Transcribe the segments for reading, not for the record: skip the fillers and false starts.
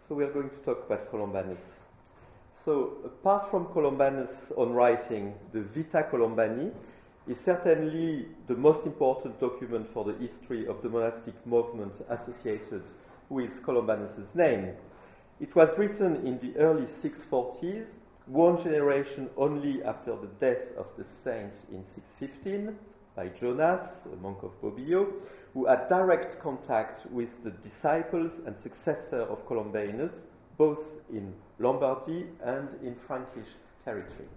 So we are going to talk about Columbanus. So apart from Columbanus' own writing, the Vita Columbani is certainly the most important document for the history of the monastic movement associated with Columbanus' name. It was written in the early 640s, one generation only after the death of the saint in 615 by Jonas, a monk of Bobbio, who had direct contact with the disciples and successor of Columbanus, both in Lombardy and in Frankish territory.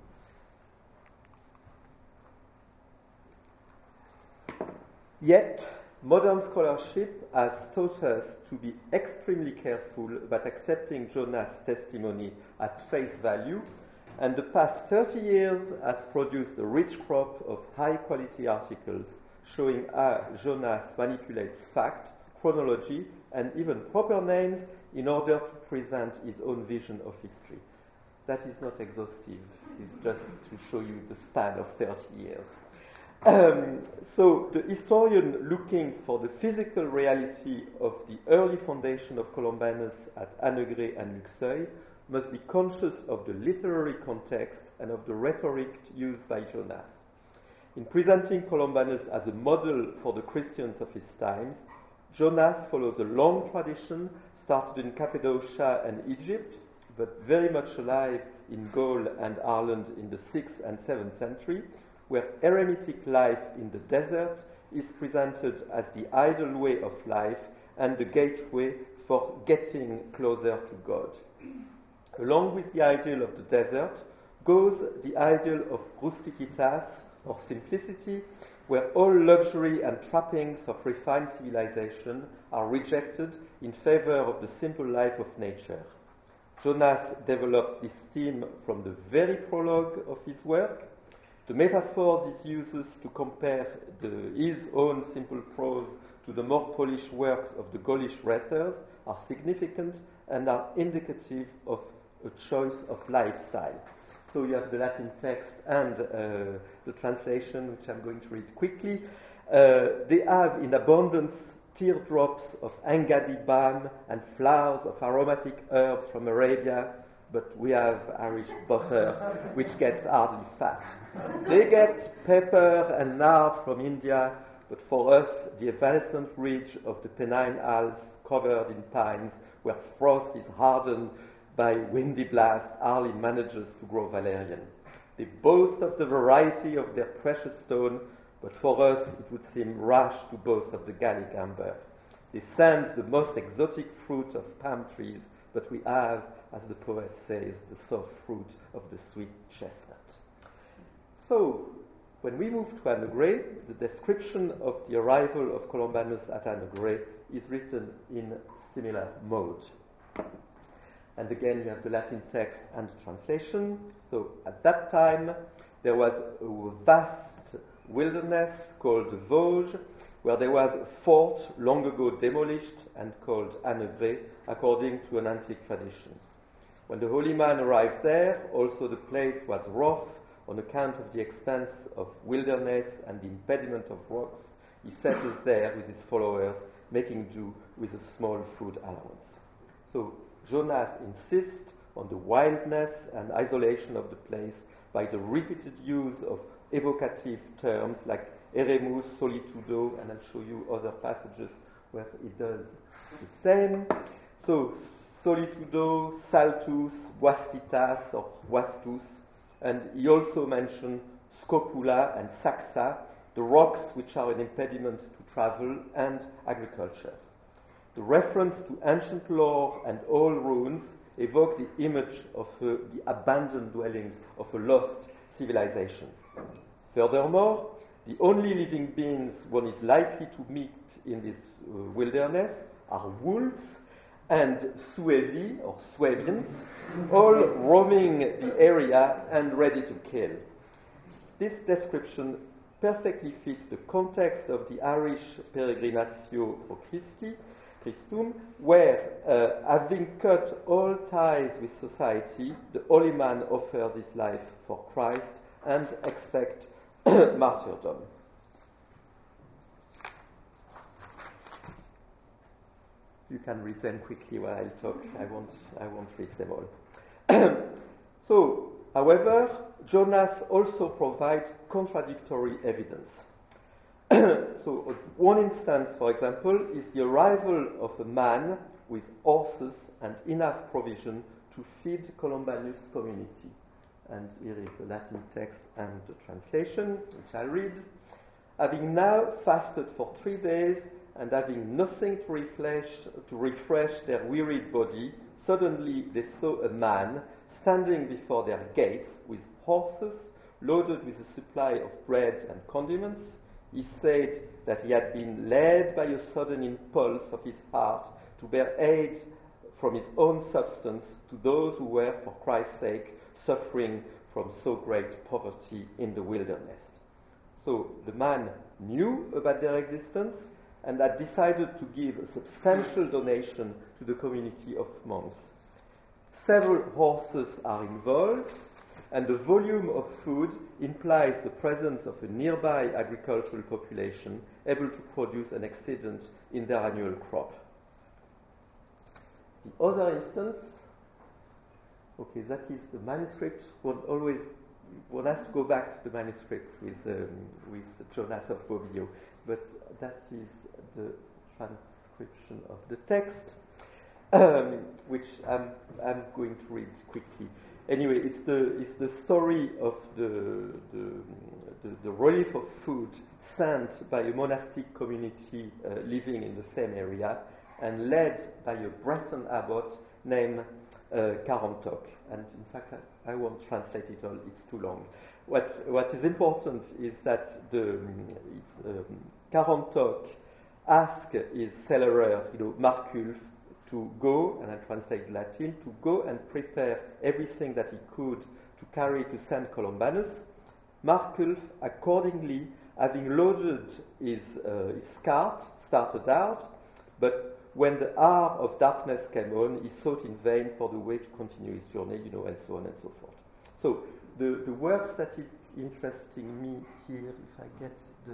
Yet, modern scholarship has taught us to be extremely careful about accepting Jonas' testimony at face value, and the past 30 years has produced a rich crop of high-quality articles showing how Jonas manipulates fact, chronology, and even proper names in order to present his own vision of history. That is not exhaustive. It's just to show you the span of 30 years. So the historian looking for the physical reality of the early foundation of Columbanus at Annegret and Luxeuil must be conscious of the literary context and of the rhetoric used by Jonas. In presenting Columbanus as a model for the Christians of his times, Jonas follows a long tradition started in Cappadocia and Egypt, but very much alive in Gaul and Ireland in the 6th and 7th century, where eremitic life in the desert is presented as the ideal way of life and the gateway for getting closer to God. Along with the ideal of the desert goes the ideal of rusticitas, or simplicity, where all luxury and trappings of refined civilization are rejected in favor of the simple life of nature. Jonas developed this theme from the very prologue of his work. The metaphors he uses to compare his own simple prose to the more polished works of the Gaulish rhetors are significant and are indicative of a choice of lifestyle. So you have the Latin text and the translation, which I'm going to read quickly. They have in abundance teardrops of Angadi balm and flowers of aromatic herbs from Arabia, but we have Irish butter, which gets hardly fat. They get pepper and nard from India, but for us, the evanescent ridge of the Pennine Alps covered in pines, where frost is hardened by windy blast, hardly manages to grow valerian. They boast of the variety of their precious stone, but for us it would seem rash to boast of the Gallic amber. They send the most exotic fruit of palm trees, but we have, as the poet says, the soft fruit of the sweet chestnut. So, when we move to Annegret, the description of the arrival of Columbanus at Annegret is written in similar mode. And again, you have the Latin text and the translation. So at that time, there was a vast wilderness called the Vosges, where there was a fort long ago demolished and called Annegret, according to an antique tradition. When the holy man arrived there, also the place was rough on account of the expense of wilderness and the impediment of rocks. He settled there with his followers, making do with a small food allowance. So Jonas insists on the wildness and isolation of the place by the repeated use of evocative terms like eremus, solitudo, and I'll show you other passages where it does the same. So solitudo, saltus, vastitas, or vastus, and he also mentioned scopula and saxa, the rocks which are an impediment to travel and agriculture. The reference to ancient lore and old ruins evoke the image of the abandoned dwellings of a lost civilization. Furthermore, the only living beings one is likely to meet in this wilderness are wolves and Suevi, or Swabians, all roaming the area and ready to kill. This description perfectly fits the context of the Irish Peregrinatio pro Christum, where, having cut all ties with society, the holy man offers his life for Christ and expects martyrdom. you can read them quickly while I talk. I won't read them all. So, however, Jonas also provides contradictory evidence. So, one instance, for example, is the arrival of a man with horses and enough provision to feed Columbanus' community. And here is the Latin text and the translation, which I'll read. Having now fasted for 3 days and having nothing to refresh their wearied body, suddenly they saw a man standing before their gates with horses loaded with a supply of bread and condiments. He said that he had been led by a sudden impulse of his heart to bear aid from his own substance to those who were, for Christ's sake, suffering from so great poverty in the wilderness. So the man knew about their existence and had decided to give a substantial donation to the community of monks. Several horses are involved, and the volume of food implies the presence of a nearby agricultural population able to produce an excedent in their annual crop. The other instance, okay, that is the manuscript. One has to go back to the manuscript with Jonas of Bobbio, but that is the transcription of the text, which I'm going to read quickly. Anyway, it's the story of the relief of food sent by a monastic community living in the same area and led by a Breton abbot named Carantoc. And in fact, I won't translate it all, it's too long. What is important is that Carantoc asked his cellarer, Marculf, to go, and I translate Latin, to go and prepare everything that he could to carry to St. Columbanus. Marculf, accordingly, having loaded his cart, started out, but when the hour of darkness came on, he sought in vain for the way to continue his journey, and so on and so forth. So the words that are interesting me here, if I get the...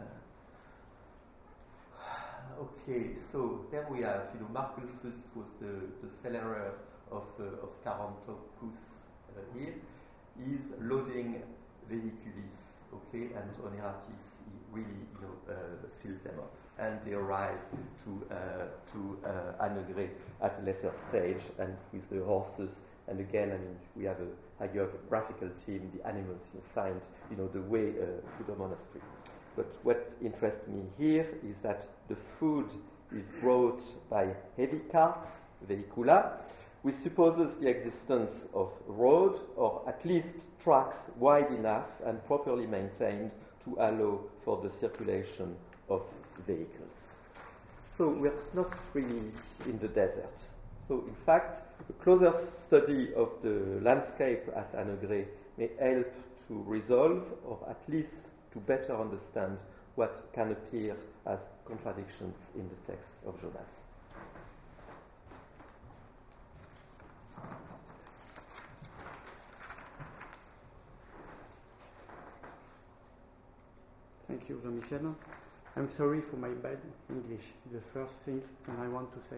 Okay, so there we have, Marculfus was the cellarer of Carantocus here. He's loading vehiculis, okay, and Oneratis, he really, fills them up. And they arrive to Annegret at a later stage, and with the horses. And again, we have a hagiographical team, the animals find, the way to the monastery. But what interests me here is that the food is brought by heavy carts, vehicula, which supposes the existence of road or at least tracks wide enough and properly maintained to allow for the circulation of vehicles. So we're not really in the desert. So in fact, a closer study of the landscape at Annegret may help to resolve or at least to better understand what can appear as contradictions in the text of Jonas. Thank you, Jean-Michel. I'm sorry for my bad English. The first thing that I want to say.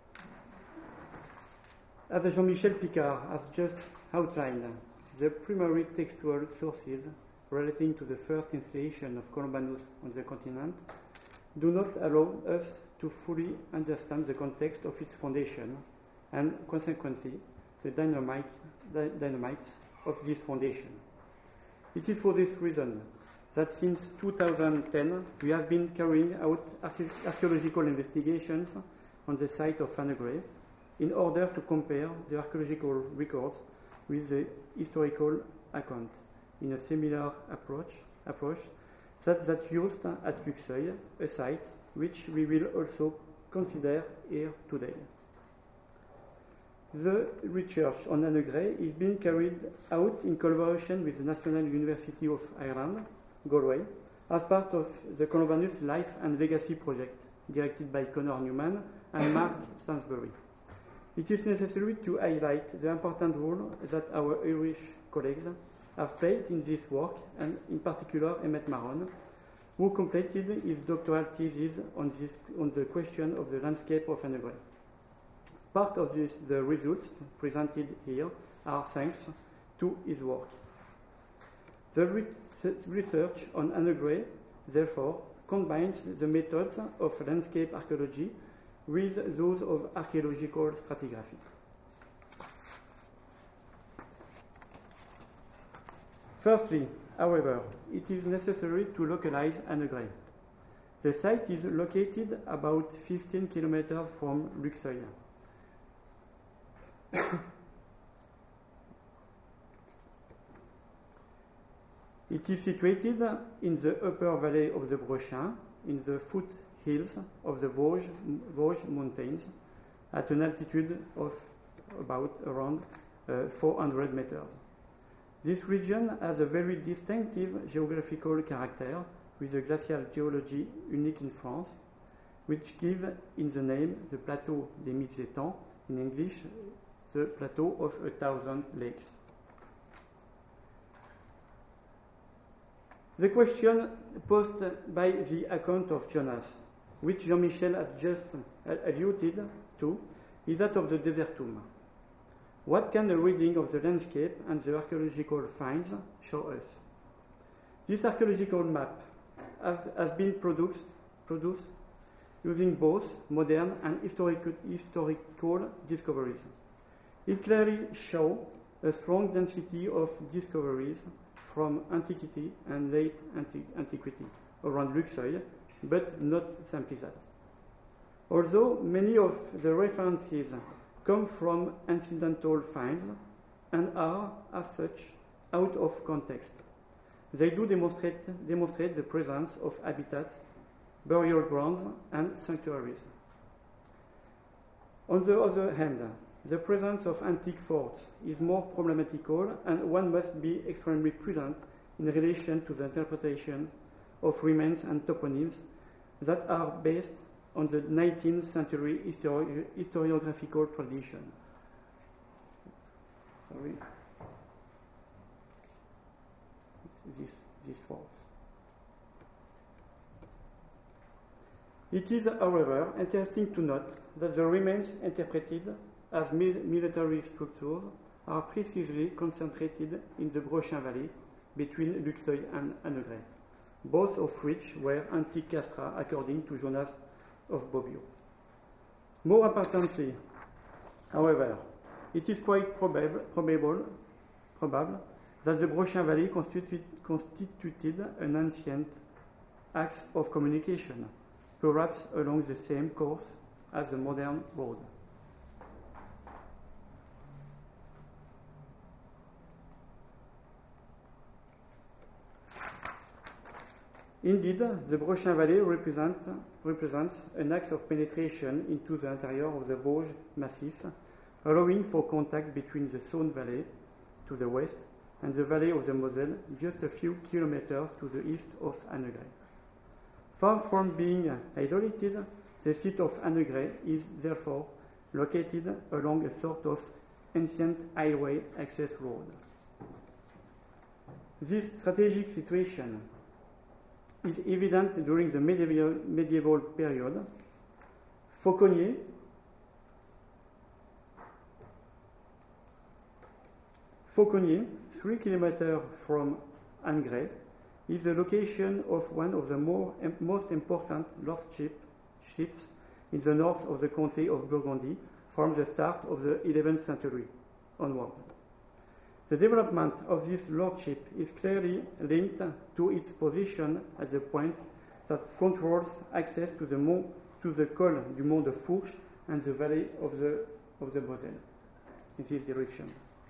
As Jean-Michel Picard has just outlined, the primary textual sources relating to the first installation of Columbanus on the continent do not allow us to fully understand the context of its foundation and, consequently, the dynamics of this foundation. It is for this reason that since 2010 we have been carrying out archaeological investigations on the site of Annegret in order to compare the archaeological records with the historical account in a similar approach that used at Luxeuil, a site which we will also consider here today. The research on Annegret is being carried out in collaboration with the National University of Ireland, Galway, as part of the Columbanus Life and Legacy project, directed by Conor Newman and Mark Stansbury. It is necessary to highlight the important role that our Irish colleagues have played in this work, and in particular Emmett Marron, who completed his doctoral thesis on the question of the landscape of Annegret. Part of the results presented here are thanks to his work. The research on Anne Gray, therefore, combines the methods of landscape archaeology with those of archaeological stratigraphy. Firstly, however, it is necessary to localize Anne Gray. The site is located about 15 kilometers from Luxeuil. It is situated in the upper valley of the Brochin, in the foothills of the Vosges Mountains, at an altitude of around 400 meters. This region has a very distinctive geographical character, with a glacial geology unique in France, which gives in the name the Plateau des Mille Étangs, in English, the Plateau of 1,000 Lakes. The question posed by the account of Jonas, which Jean-Michel has just alluded to, is that of the Desertum. What can a reading of the landscape and the archaeological finds show us? This archaeological map has been produced using both modern and historical discoveries. It clearly shows a strong density of discoveries from antiquity and late antiquity around Luxeuil, but not simply that. Although many of the references come from incidental finds and are, as such, out of context, they do demonstrate the presence of habitats, burial grounds, and sanctuaries. On the other hand, the presence of antique forts is more problematical, and one must be extremely prudent in relation to the interpretation of remains and toponyms that are based on the 19th century historiographical tradition. Sorry. This forts. It is, however, interesting to note that the remains interpreted as military structures are precisely concentrated in the Brochin Valley between Luxeuil and Anne Gray, both of which were antique castra according to Jonas of Bobbio. More importantly, however, it is quite probable that the Brochin Valley constituted an ancient axe of communication, perhaps along the same course as the modern road. Indeed, the Brochin Valley represents an axe of penetration into the interior of the Vosges Massif, allowing for contact between the Saône Valley to the west and the valley of the Moselle, just a few kilometers to the east of Anne Gray. Far from being isolated, the site of Anne Gray is therefore located along a sort of ancient highway access road. This strategic situation is evident during the medieval period. Fauconnier Fauconnier, 3 kilometers from Anne Gray, is the location of one of the most important lordships in the north of the Comté of Burgundy from the start of the 11th century onward. The development of this lordship is clearly linked to its position at the point that controls access to the col du Mont de Fourche and the valley of the Moselle in this direction.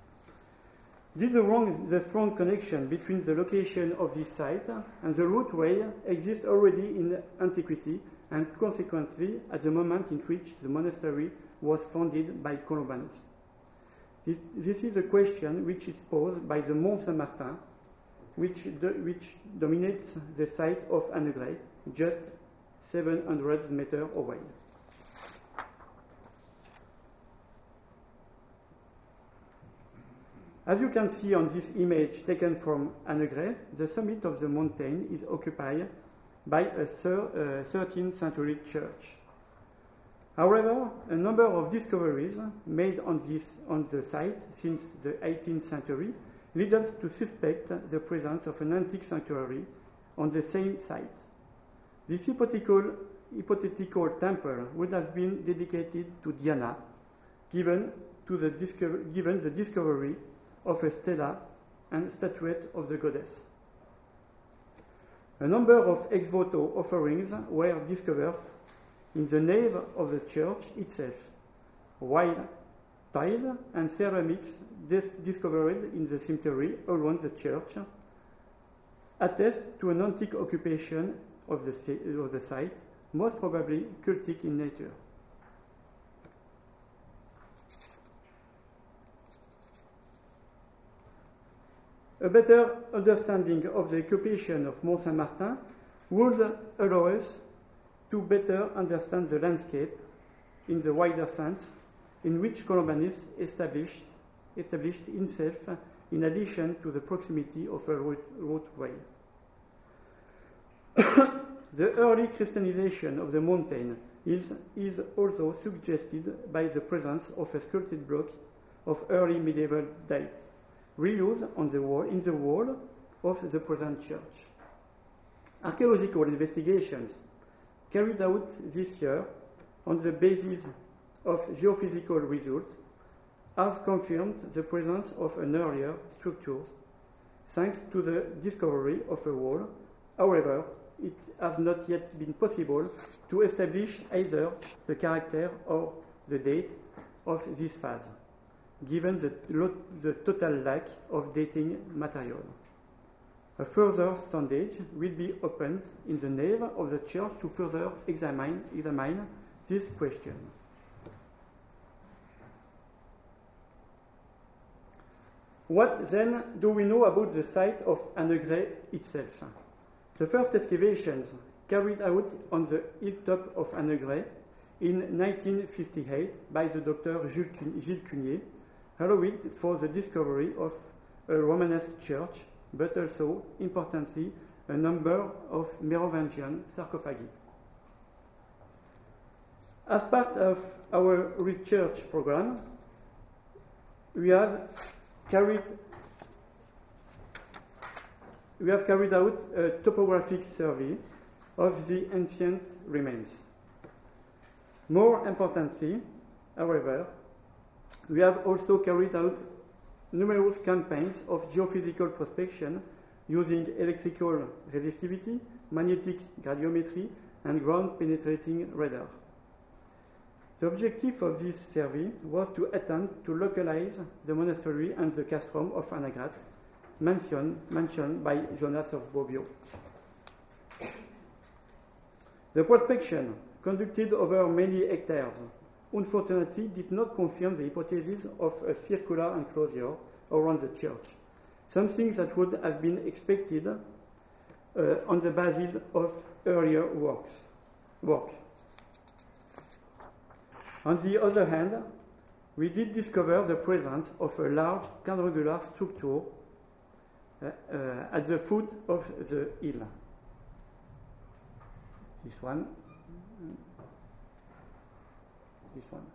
The strong connection between the location of this site and the routeway exists already in antiquity, and consequently at the moment in which the monastery was founded by Columbanus. This is a question which is posed by the Mont Saint-Martin, which dominates the site of Anne Gray, just 700 meters away. As you can see on this image taken from Anne Gray, the summit of the mountain is occupied by a 13th century church. However, a number of discoveries made on the site since the 18th century lead us to suspect the presence of an antique sanctuary on the same site. This hypothetical temple would have been dedicated to Diana, given the discovery of a stela and statuette of the goddess. A number of ex voto offerings were discovered in the nave of the church itself, while tile and ceramics discovered in the cemetery around the church attest to an antique occupation of the site, most probably cultic in nature. A better understanding of the occupation of Mont Saint-Martin would allow us to better understand the landscape in the wider sense in which Columbanus established himself in addition to the proximity of a roadway. The early Christianization of the mountain is also suggested by the presence of a sculpted block of early medieval date, reused in the wall of the present church. Archaeological investigations carried out this year on the basis of geophysical results have confirmed the presence of an earlier structure thanks to the discovery of a wall. However, it has not yet been possible to establish either the character or the date of this phase, given the total lack of dating material. A further sondage will be opened in the nave of the church to further examine this question. What then do we know about the site of Annegret itself? The first excavations carried out on the hilltop of Annegret in 1958 by the Dr. Gilles Cunier allowed for the discovery of a Romanesque church, but also, importantly, a number of Merovingian sarcophagi. As part of our research program, we have carried out a topographic survey of the ancient remains. More importantly, however, we have also carried out numerous campaigns of geophysical prospection using electrical resistivity, magnetic gradiometry, and ground-penetrating radar. The objective of this survey was to attempt to localize the monastery and the castrum of Annegret, mentioned by Jonas of Bobbio. The prospection, conducted over many hectares, unfortunately did not confirm the hypothesis of a circular enclosure around the church, something that would have been expected on the basis of earlier work. On the other hand, we did discover the presence of a large quadrangular structure at the foot of the hill. This one. This one.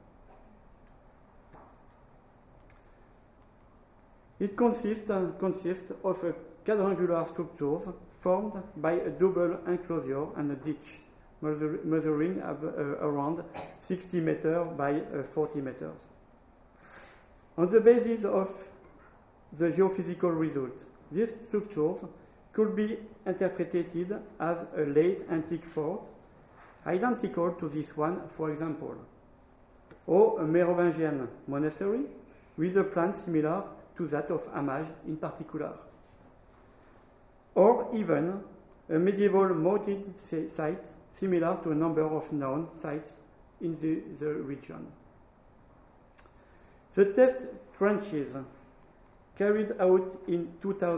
It consists of a quadrangular structures formed by a double enclosure and a ditch, measuring around 60 meters by 40 meters. On the basis of the geophysical result, these structures could be interpreted as a late antique fort, identical to this one, for example, or a Merovingian monastery with a plan similar to that of Amage in particular, or even a medieval moated site similar to a number of known sites in the region. The test trenches carried out in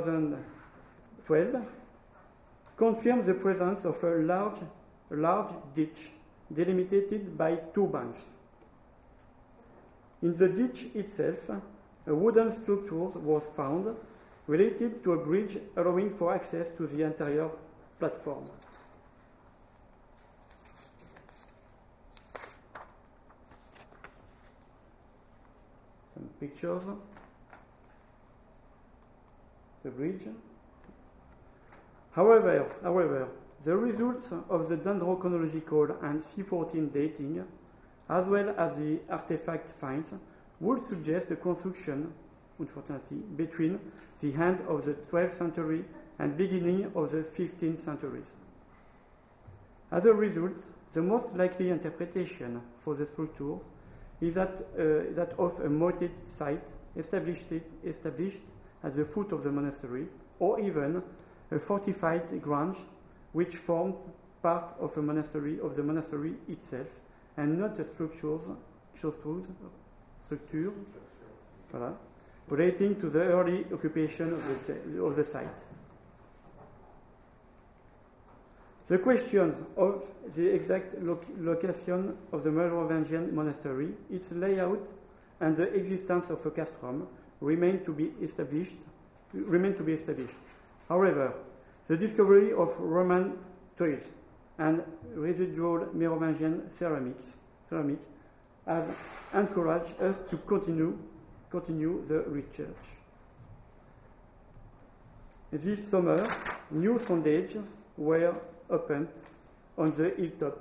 2012 confirmed the presence of a large ditch delimited by two banks. In the ditch itself, a wooden structure was found related to a bridge allowing for access to the interior platform. some pictures. The bridge. However, the results of the dendrochronological and C14 dating, as well as the artifact finds, would suggest a construction, unfortunately, between the end of the 12th century and beginning of the 15th centuries. As a result, the most likely interpretation for the structures is that of a moated site established at the foot of the monastery, or even a fortified grange which formed part of the monastery itself, and not a structure relating to the early occupation of the site. The questions of the exact location of the Merovingian monastery, its layout, and the existence of a castrum remain to be established. However, the discovery of Roman tiles and residual Merovingian ceramic have encouraged us to continue the research. This summer, new sondages were opened on the hilltop.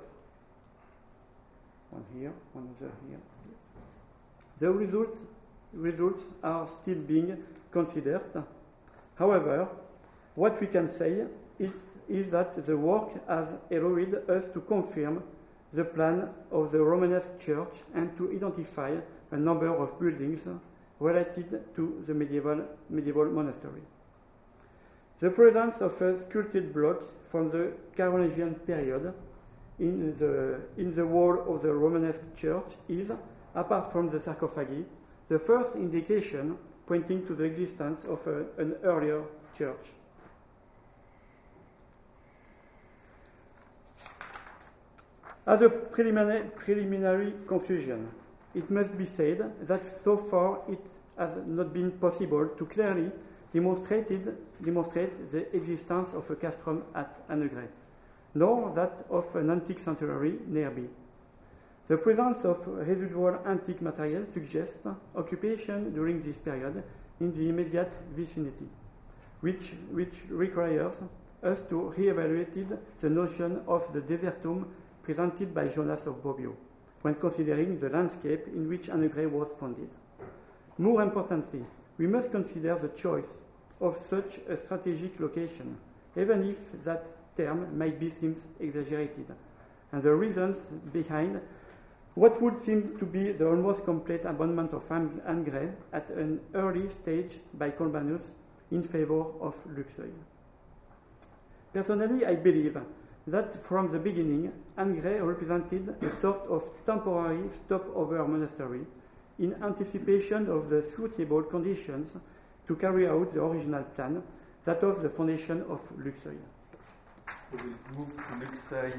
One here, one other here. The results are still being considered. However, what we can say is that the work has allowed us to confirm the plan of the Romanesque church and to identify a number of buildings related to the medieval monastery. The presence of a sculpted block from the Carolingian period in the wall of the Romanesque church is, apart from the sarcophagi, the first indication pointing to the existence of an earlier church. As a preliminary conclusion, it must be said that so far it has not been possible to clearly demonstrate the existence of a castrum at Annegret, nor that of an antique sanctuary nearby. The presence of residual antique material suggests occupation during this period in the immediate vicinity, which requires us to reevaluate the notion of the desertum presented by Jonas of Bobbio when considering the landscape in which Annegret was founded. More importantly, we must consider the choice of such a strategic location, even if that term might be seems exaggerated, and the reasons behind what would seem to be the almost complete abandonment of Annegret at an early stage by Columbanus in favor of Luxeuil. Personally, I believe that from the beginning, Annegret represented a sort of temporary stopover monastery in anticipation of the suitable conditions to carry out the original plan, that of the foundation of Luxeuil. So we'll move to Luxeuil.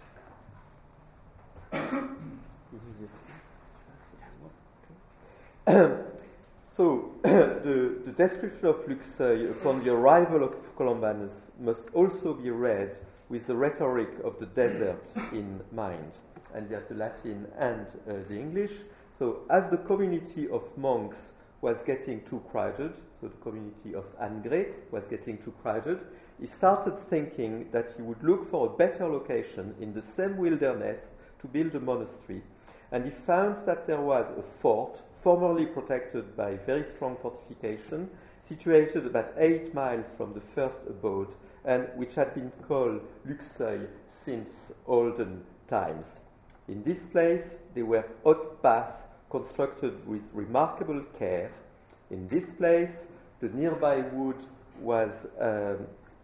So the description of Luxeuil upon the arrival of Columbanus must also be read with the rhetoric of the deserts in mind. And we have the Latin and the English. So as the community of monks was getting too crowded, so the community of Annegret was getting too crowded, he started thinking that he would look for a better location in the same wilderness to build a monastery. And he found that there was a fort, formerly protected by very strong fortification, situated about 8 miles from the first abode, and which had been called Luxeuil since olden times. In this place, there were hautes passes constructed with remarkable care. In this place, the nearby wood was there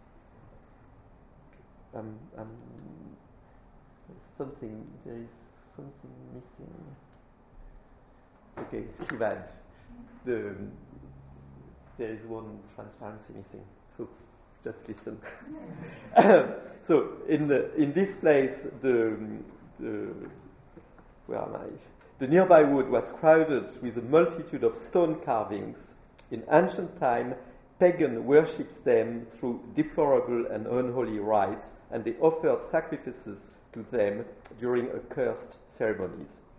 is something missing. Okay, too bad. There is one transparency missing, so just listen. So in this place, where am I? The nearby wood was crowded with a multitude of stone carvings. In ancient time, pagan worshipped them through deplorable and unholy rites, and they offered sacrifices to them during accursed ceremonies.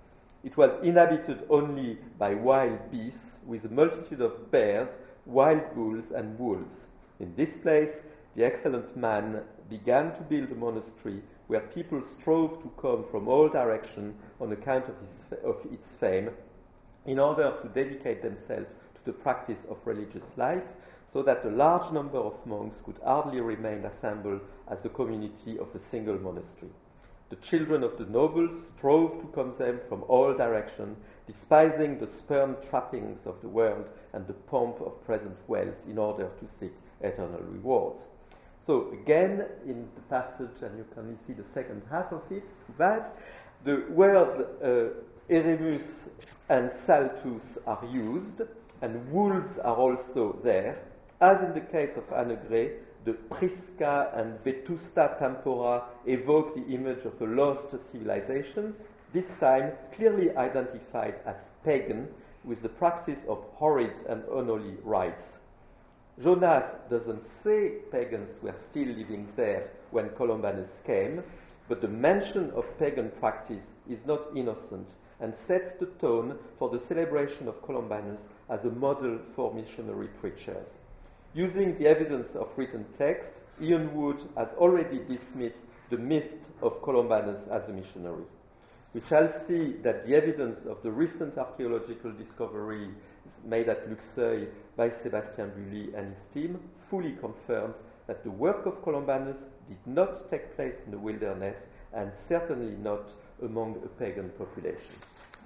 It was inhabited only by wild beasts, with a multitude of bears, wild bulls, and wolves. In this place, the excellent man began to build a monastery where people strove to come from all directions on account of its fame, in order to dedicate themselves to the practice of religious life, so that a large number of monks could hardly remain assembled as the community of a single monastery. The children of the nobles strove to come them from all directions, despising the spurned trappings of the world and the pomp of present wealth in order to seek eternal rewards. So again, in the passage, and you can see the second half of it, the words Eremus and Saltus are used, and wolves are also there. As in the case of Annegret, the Prisca and Vetusta Tempora evoke the image of a lost civilization, this time clearly identified as pagan, with the practice of horrid and unholy rites. Jonas doesn't say pagans were still living there when Columbanus came, but the mention of pagan practice is not innocent and sets the tone for the celebration of Columbanus as a model for missionary preachers. Using the evidence of written text, Ian Wood has already dismissed the myth of Columbanus as a missionary. We shall see that the evidence of the recent archaeological discovery made at Luxeuil by Sébastien Bully and his team fully confirms that the work of Columbanus did not take place in the wilderness and certainly not among a pagan population.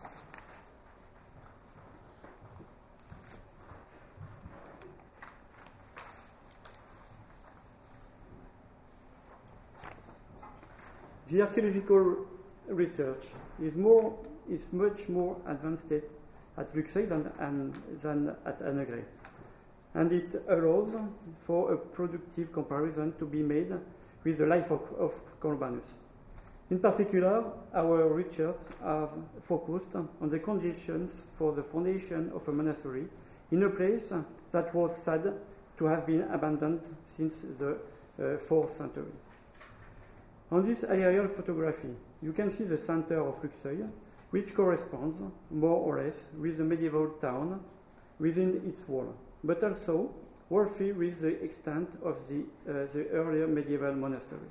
The archaeological research is much more advanced at Luxeuil than at Annegret, and it allows for a productive comparison to be made with the life of Columbanus. In particular, our research has focused on the conditions for the foundation of a monastery in a place that was said to have been abandoned since the 4th century. On this aerial photography, you can see the center of Luxeuil, which corresponds more or less with the medieval town within its wall, but also roughly with the extent of the earlier medieval monastery.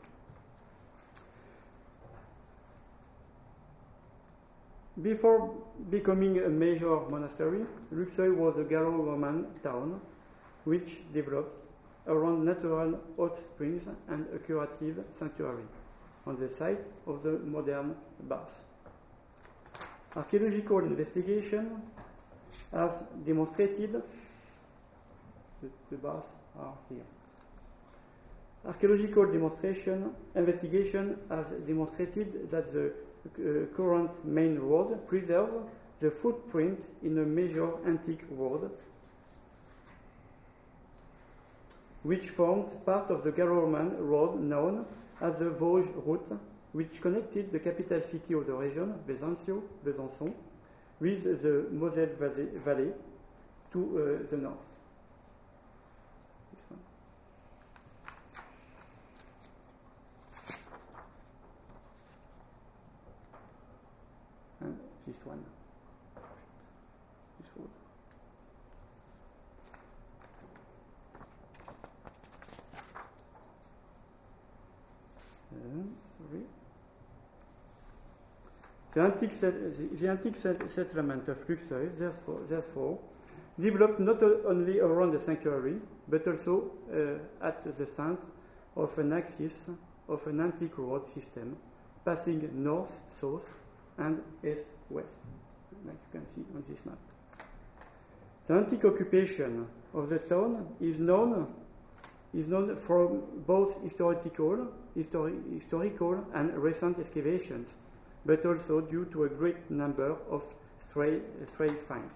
Before becoming a major monastery, Luxeuil was a Gallo-Roman town which developed around natural hot springs and a curative sanctuary on the site of the modern baths. Archaeological investigation has demonstrated the baths are here. Archaeological investigation has demonstrated that the current main road preserves the footprint in a major antique road which formed part of the Gallo-Roman road known as the Vosges route, which connected the capital city of the region, Besançon, with the Moselle Valley to the north. This one. And this one. This road. The antique settlement of Luxeuil, therefore, developed not only around the sanctuary, but also at the center of an axis of an antique road system, passing north-south and east-west, like you can see on this map. The antique occupation of the town is known from both historical and recent excavations, but also due to a great number of stray finds.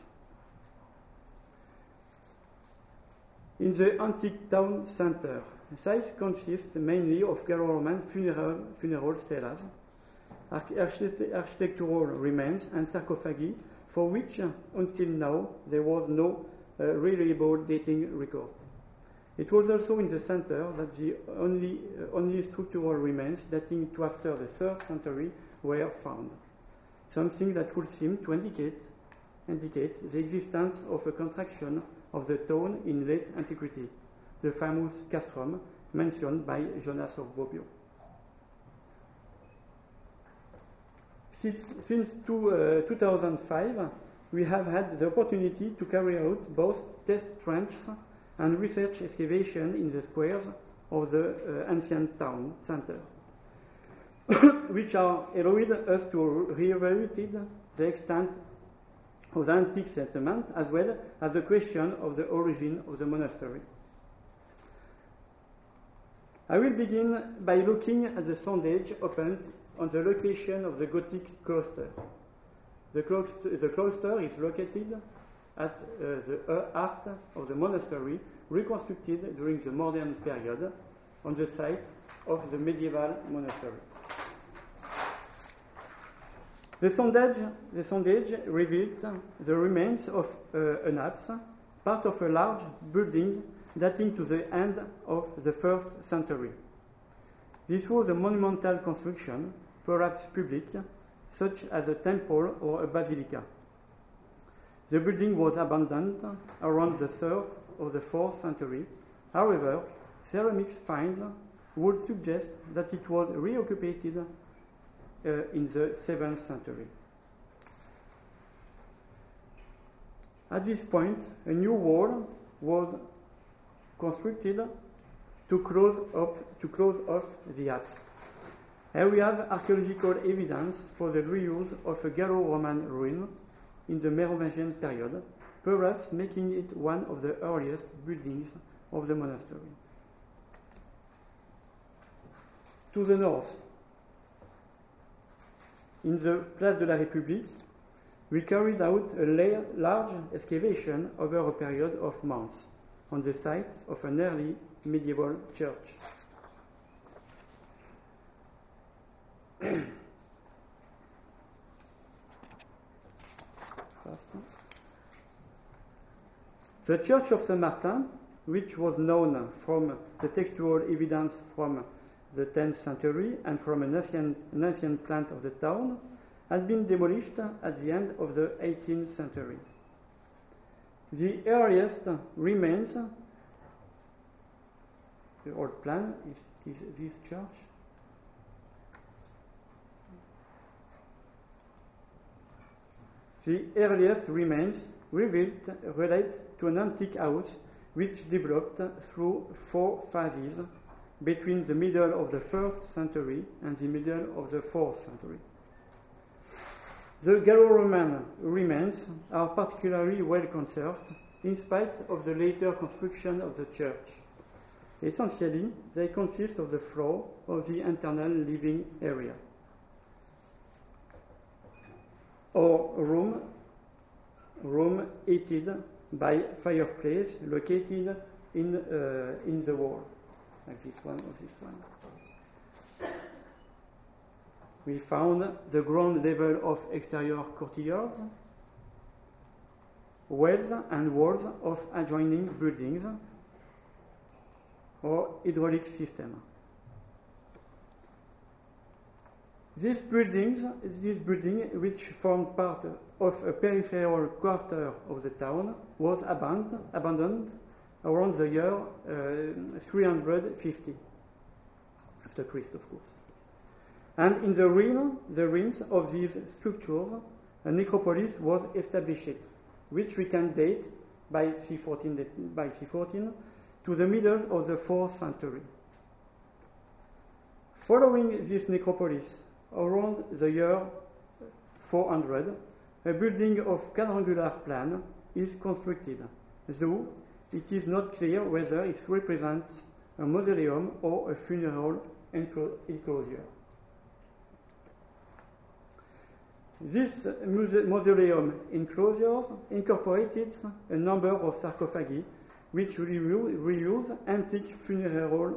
In the antique town center, sites consist mainly of Gallo-Roman funeral stelas, architectural remains, and sarcophagi, for which until now there was no reliable dating record. It was also in the center that the only structural remains dating to after the 3rd century were found. something that would seem to indicate the existence of a contraction of the town in late antiquity, the famous castrum mentioned by Jonas of Bobbio. Since 2005, we have had the opportunity to carry out both test trenches and research excavation in the squares of the ancient town center, which are allowed us to re-evaluate the extent of the antique settlement as well as the question of the origin of the monastery. I will begin by looking at the sondage opened on the location of the Gothic cloister. The cloister is located at the heart of the monastery, reconstructed during the modern period on the site of the medieval monastery. The sondage revealed the remains of an apse, part of a large building dating to the end of the 1st century. This was a monumental construction, perhaps public, such as a temple or a basilica. The building was abandoned around the 3rd or the 4th century. However, ceramics finds would suggest that it was reoccupied in the 7th century. At this point, a new wall was constructed to close off the apse. Here we have archaeological evidence for the reuse of a Gallo-Roman ruin in the Merovingian period, perhaps making it one of the earliest buildings of the monastery. To the north, in the Place de la République, we carried out a large excavation over a period of months on the site of an early medieval church. The Church of Saint-Martin, which was known from the textual evidence from the 10th century and from an ancient plant of the town, had been demolished at the end of the 18th century. The earliest remains, the old plan is this church. The earliest remains revealed relate to an antique house which developed through 4 phases between the middle of the 1st century and the middle of the 4th century. The Gallo-Roman remains are particularly well conserved in spite of the later construction of the church. Essentially, they consist of the floor of the internal living area, or room heated by fireplace located in the wall, like this one or this one. We found the ground level of exterior courtyards, wells and walls of adjoining buildings, or hydraulic system. This building, which formed part of a peripheral quarter of the town, was abandoned around the year 350 after Christ, of course. And in the ruins of these structures, a necropolis was established, which we can date by C14 to the middle of the 4th century. Following this necropolis, around the year 400, a building of quadrangular plan is constructed, though it is not clear whether it represents a mausoleum or a funeral enclosure. This mausoleum enclosures incorporated a number of sarcophagi which reuse antique funeral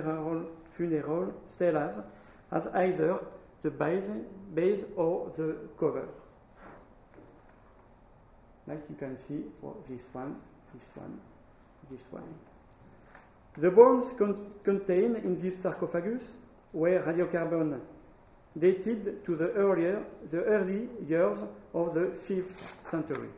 stelas as either the base or the cover. Like you can see for this one. The bones contained in this sarcophagus were radiocarbon dated to the early years of the 5th century.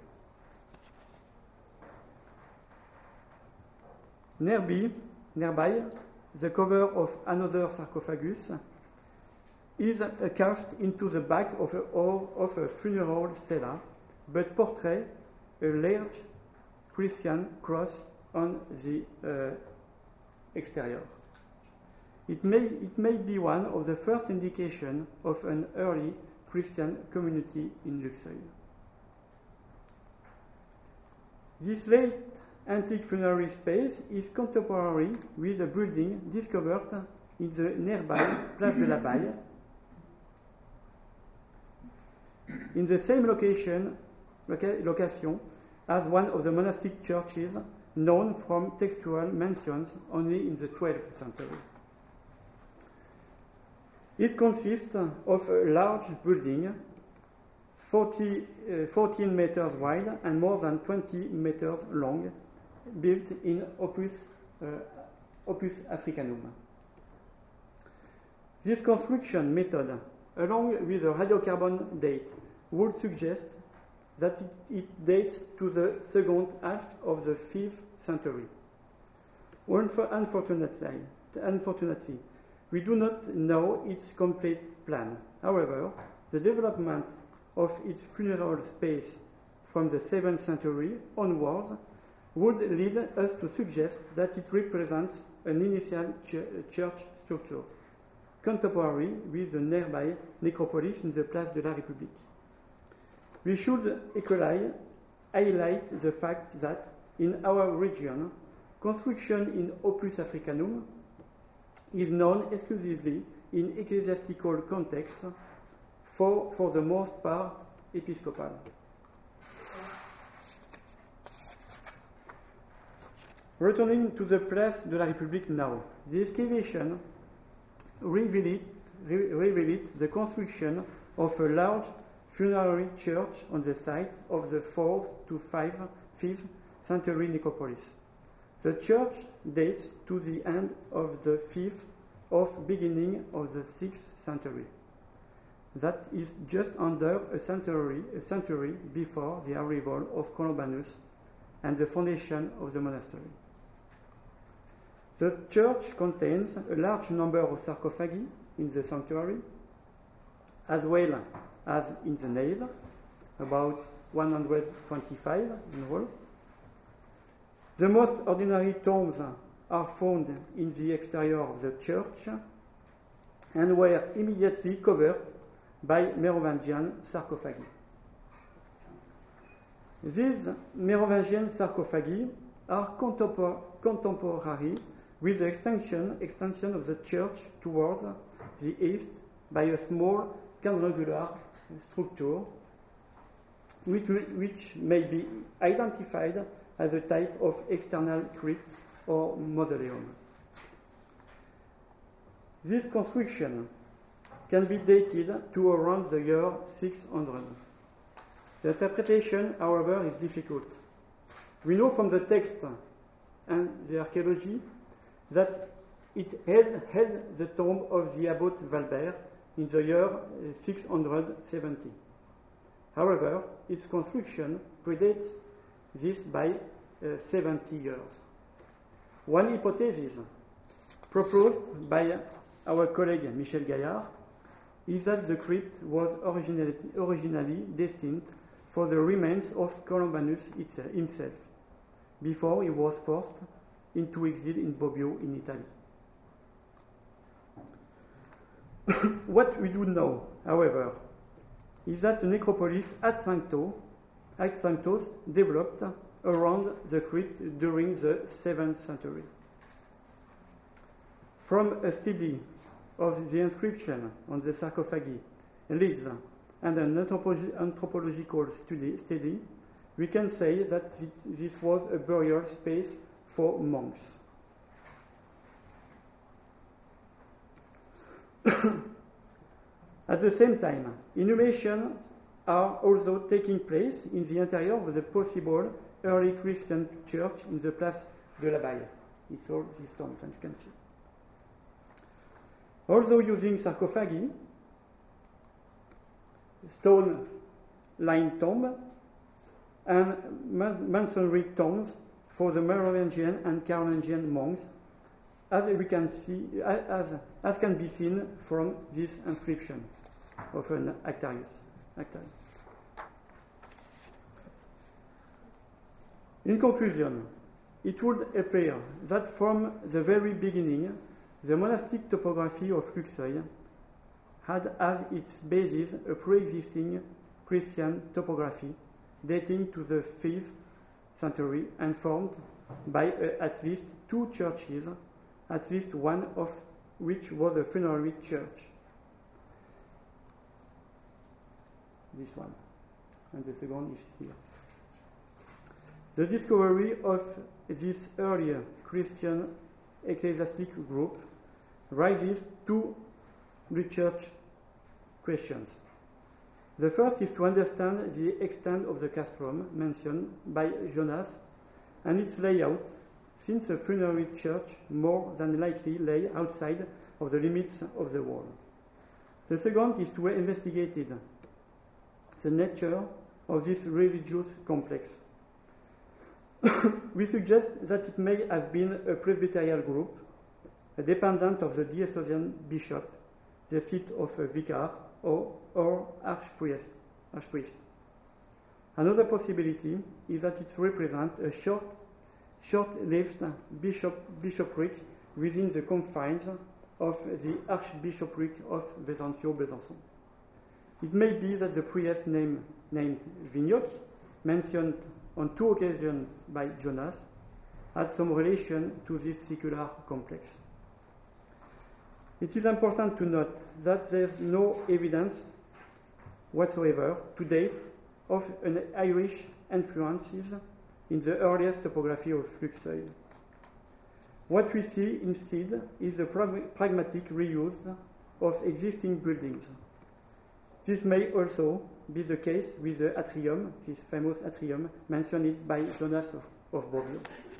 Nearby, the cover of another sarcophagus is carved into the back of a funeral stela, but portrays a large Christian cross on the exterior. It may be one of the first indications of an early Christian community in Luxeuil. This late antique funerary space is contemporary with a building discovered in the nearby Place de la Baille, in the same location as one of the monastic churches known from textual mentions only in the 12th century. It consists of a large building, 14 meters wide and more than 20 meters long, built in Opus Africanum. This construction method, along with a radiocarbon date, would suggest that it dates to the second half of the 5th century. Unfortunately, we do not know its complete plan. However, the development of its funeral space from the 7th century onwards would lead us to suggest that it represents an initial church structure, contemporary with the nearby necropolis in the Place de la République. We should equally highlight the fact that in our region, construction in Opus Africanum is known exclusively in ecclesiastical contexts, for the most part episcopal. Returning to the Place de la République now, the excavation revealed the construction of a large funerary church on the site of the 4th to 5th century necropolis. The church dates to the end of the 5th of beginning of the 6th century. That is just under a century before the arrival of Columbanus and the foundation of the monastery. The church contains a large number of sarcophagi in the sanctuary, as well as in the nave, about 125 in all. The most ordinary tombs are found in the exterior of the church and were immediately covered by Merovingian sarcophagi. These Merovingian sarcophagi are contemporary with the extension of the church towards the east by a small quadrangular structure, which may be identified as a type of external crypt or mausoleum. This construction can be dated to around the year 600. The interpretation, however, is difficult. We know from the text and the archaeology that it held the tomb of the abbot Valbert in the year 670. However, its construction predates this by 70 years. One hypothesis proposed by our colleague Michel Gaillard is that the crypt was originally destined for the remains of Columbanus himself, before he was forced into exile in Bobbio in Italy. What we do know, however, is that the necropolis at Sanctos developed around the crypt during the 7th century. From a study of the inscription on the sarcophagi leads and an anthropological study, we can say that this was a burial space for monks. At the same time, inhumations are also taking place in the interior of the possible early Christian church in the Place de la Baille. It's all these tombs, and you can see. Also using sarcophagi, stone-lined tomb and masonry tombs for the Merovingian and Carolingian monks, as we can see, as can be seen from this inscription of an Actarius. In conclusion, it would appear that from the very beginning, the monastic topography of Luxeuil had as its basis a pre-existing Christian topography dating to the 5th century and formed by at least two churches, at least one of which was a funerary church. This one. And the second is here. The discovery of this earlier Christian ecclesiastic group raises two research questions. The first is to understand the extent of the castrum mentioned by Jonas and its layout, since a funerary church more than likely lay outside of the limits of the wall. The second is to investigate the nature of this religious complex. We suggest that it may have been a presbyterial group, a dependent of the diocesan bishop, the seat of a vicar, or archpriest. Another possibility is that it represents a short-lived bishopric within the confines of the archbishopric of Besançon. It may be that the priest named Vignoc, mentioned on two occasions by Jonas, had some relation to this secular complex. It is important to note that there is no evidence whatsoever to date of an Irish influences in the earliest topography of Luxeuil. What we see instead is a pragmatic reuse of existing buildings. This may also be the case with the atrium, this famous atrium mentioned by Jonas of Bobbio.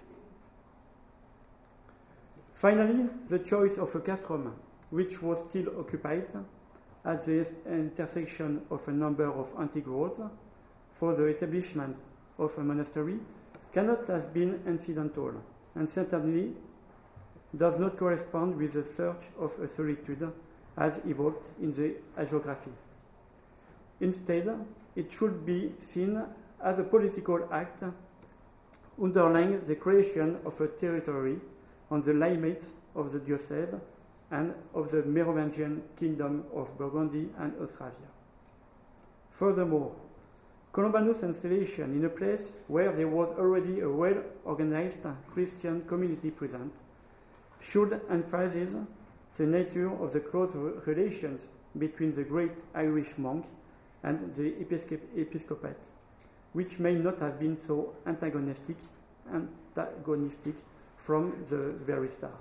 Finally, the choice of a castrum, which was still occupied at the intersection of a number of antique roads for the establishment of a monastery, cannot have been incidental, and certainly does not correspond with the search of a solitude as evoked in the hagiography. Instead, it should be seen as a political act underlying the creation of a territory on the limits of the diocese and of the Merovingian kingdom of Burgundy and Austrasia. Furthermore, Columbanus' installation in a place where there was already a well-organized Christian community present should emphasize the nature of the close relations between the great Irish monk and the episcopate, which may not have been so antagonistic from the very start.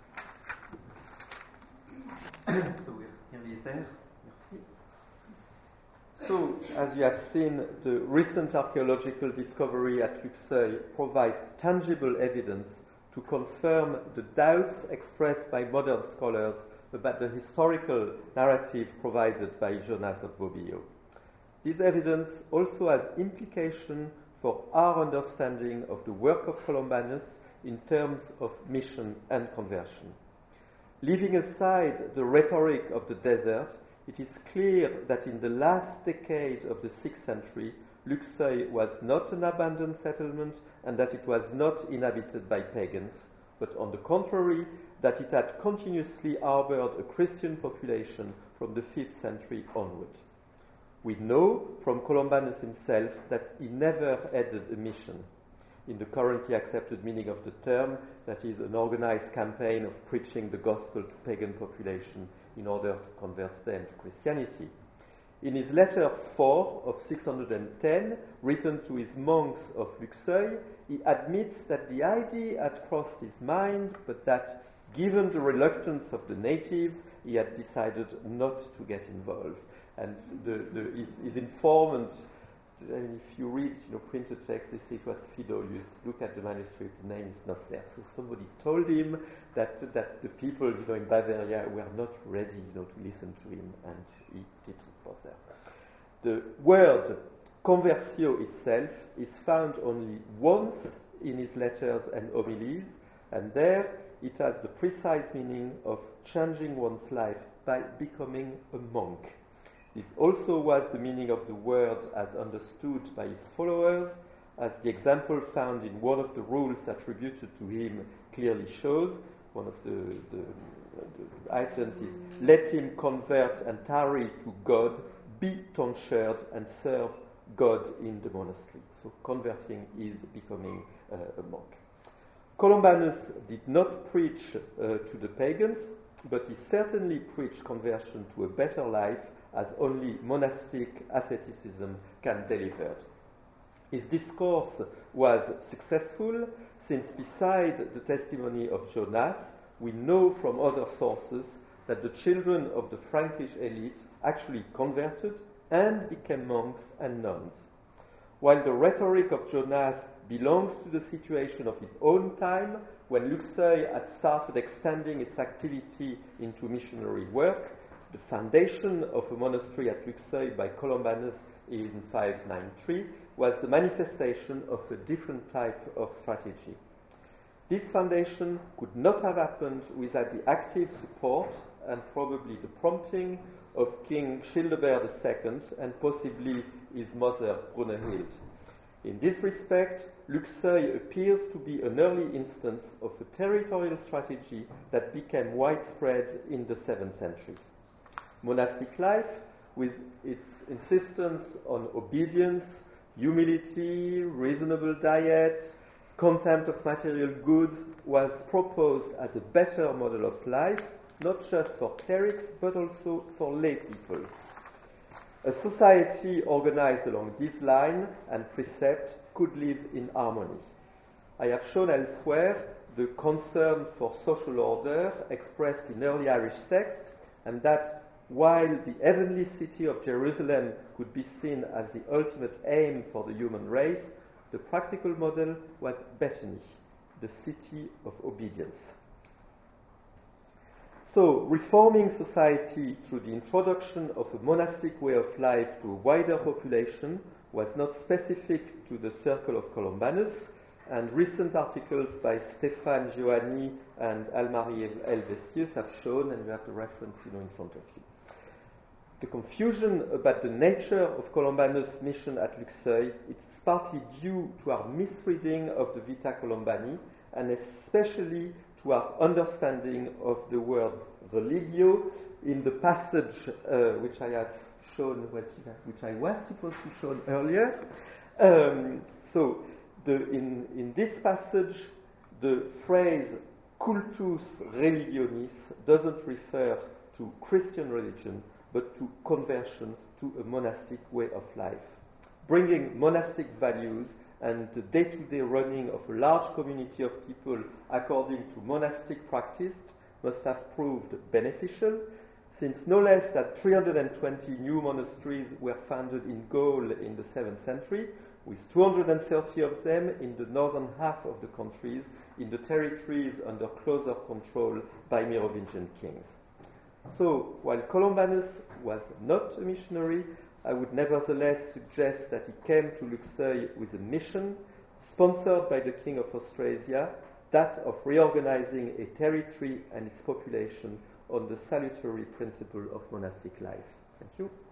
So we're nearly there. Merci. So, as you have seen, the recent archaeological discovery at Luxeuil provide tangible evidence to confirm the doubts expressed by modern scholars about the historical narrative provided by Jonas of Bobbio. This evidence also has implication for our understanding of the work of Columbanus in terms of mission and conversion. Leaving aside the rhetoric of the desert, it is clear that in the last decade of the 6th century, Luxeuil was not an abandoned settlement and that it was not inhabited by pagans, but on the contrary, that it had continuously harbored a Christian population from the 5th century onward. We know from Columbanus himself that he never headed a mission. In the currently accepted meaning of the term, that is an organized campaign of preaching the gospel to pagan population in order to convert them to Christianity. In his letter 4 of 610, written to his monks of Luxeuil, he admits that the idea had crossed his mind, but that, given the reluctance of the natives, he had decided not to get involved. And his informant, I mean, if you read printed text, they say it was Fidolius. Look at the manuscript, the name is not there. So somebody told him that the people in Bavaria were not ready to listen to him, and he didn't bother. The word conversio itself is found only once in his letters and homilies, and there it has the precise meaning of changing one's life by becoming a monk. This also was the meaning of the word as understood by his followers, as the example found in one of the rules attributed to him clearly shows. One of the items is, let him convert and tarry to God, be tonsured and serve God in the monastery. So converting is becoming a monk. Columbanus did not preach to the pagans, but he certainly preached conversion to a better life, as only monastic asceticism can deliver. His discourse was successful, since beside the testimony of Jonas, we know from other sources that the children of the Frankish elite actually converted and became monks and nuns. While the rhetoric of Jonas belongs to the situation of his own time, when Luxeuil had started extending its activity into missionary work, the foundation of a monastery at Luxeuil by Columbanus in 593 was the manifestation of a different type of strategy. This foundation could not have happened without the active support and probably the prompting of King Childebert II and possibly his mother Brunhild. In this respect, Luxeuil appears to be an early instance of a territorial strategy that became widespread in the 7th century. Monastic life, with its insistence on obedience, humility, reasonable diet, contempt of material goods, was proposed as a better model of life, not just for clerics, but also for lay people. A society organized along this line and precept could live in harmony. I have shown elsewhere the concern for social order expressed in early Irish text, and that while the heavenly city of Jerusalem could be seen as the ultimate aim for the human race, the practical model was Bethany, the city of obedience. So, reforming society through the introduction of a monastic way of life to a wider population was not specific to the circle of Columbanus, and recent articles by Stefan Giovanni and Almari Helvetius have shown, and you have the reference in front of you. The confusion about the nature of Columbanus' mission at Luxeuil is partly due to our misreading of the Vita Columbani, and especially to our understanding of the word religio in the passage which I have shown, which I was supposed to show earlier. In this passage, the phrase cultus religionis doesn't refer to Christian religion, but to conversion to a monastic way of life. Bringing monastic values and the day-to-day running of a large community of people according to monastic practice must have proved beneficial, since no less than 320 new monasteries were founded in Gaul in the 7th century, with 230 of them in the northern half of the countries, in the territories under closer control by Merovingian kings. So, while Columbanus was not a missionary, I would nevertheless suggest that he came to Luxeuil with a mission, sponsored by the King of Austrasia, that of reorganizing a territory and its population on the salutary principle of monastic life. Thank you.